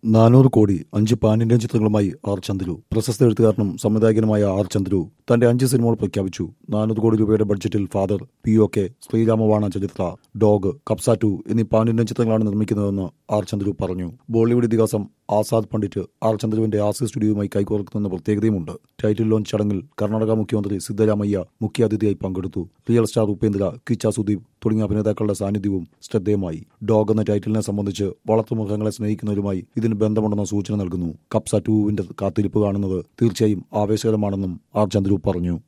400 കോടി 5 pan Indian ചിത്രങ്ങളുമായി R Chandru. പ്രശസ്ത എഴുത്തുകാരനും സംവിധായകനുമായ ആർ ചന്ദ്രു തന്റെ 5 സിനിമകൾ പ്രഖ്യാപിച്ചു. 400 കോടി രൂപയുടെ ബഡ്ജറ്റിൽ ഫാദർ, POK, ശ്രീരാമവാണ ചരിത്ര, ഡോഗ്, കബ്സ 2 എന്നീ പാൻ ഇന്ത്യൻ ചിത്രങ്ങളാണ് നിർമ്മിക്കുന്നതെന്ന് ആർ ചന്ദ്രു പറഞ്ഞു. ബോളിവുഡ് ഇതിഹാസം ആസാദ് പണ്ഡിറ്റ് ആർ ചന്ദ്രുവിന്റെ ആസി സ്റ്റുഡിയോയുമായി കൈകോർക്കുന്ന പ്രത്യേകതയുമുണ്ട്. ടൈറ്റിൽ ലോഞ്ച് ചടങ്ങിൽ കർണാടക മുഖ്യമന്ത്രി സിദ്ധരാമയ്യ മുഖ്യാതിഥിയായി പങ്കെടുത്തു. റിയൽ സ്റ്റാർ ഉപേന്ദ്ര, കിച്ച സുദീപ് തുടങ്ങിയ അഭിനേതാക്കളുടെ സാന്നിധ്യവും ശ്രദ്ധേയമായി. ഡോഗ് എന്ന ടൈറ്റിലിനെ സംബന്ധിച്ച് വളർത്തുമൃഗങ്ങളെ സ്നേഹിക്കുന്നവരുമായി ഇതിന് ബന്ധമുണ്ടെന്ന സൂചന നൽകുന്നു. കബ്സ 2വിന്റെ കാത്തിരിപ്പ് കാണുന്നത് തീർച്ചയായും ആവേശകരമാണെന്നും ആർ ചന്ദ്രു പറഞ്ഞു.